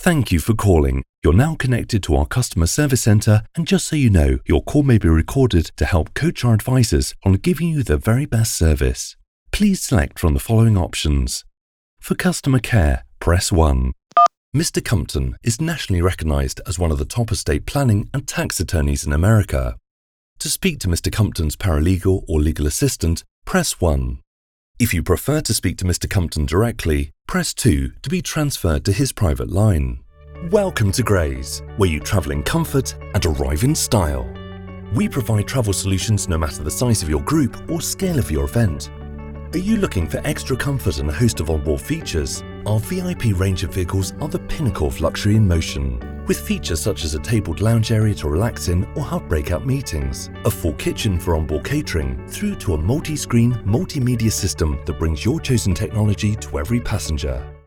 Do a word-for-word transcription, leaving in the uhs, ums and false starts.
Thank you for calling. You're now connected to our customer service centre, and just so you know, your call may be recorded to help coach our advisors on giving you the very best service. Please select from the following options. For customer care, press one. Mister Compton is nationally recognised as one of the top estate planning and tax attorneys in America. To speak to Mister Compton's paralegal or legal assistant, press one. If you prefer to speak to Mister Compton directly, press two to be transferred to his private line. Welcome to Grays, where you travel in comfort and arrive in style. We provide travel solutions no matter the size of your group or scale of your event. Are you looking for extra comfort and a host of onboard features? Our V I P range of vehicles are the pinnacle of luxury in motion, with features such as a tabled lounge area to relax in or have breakout meetings, a full kitchen for onboard catering, through to a multi-screen, multimedia system that brings your chosen technology to every passenger.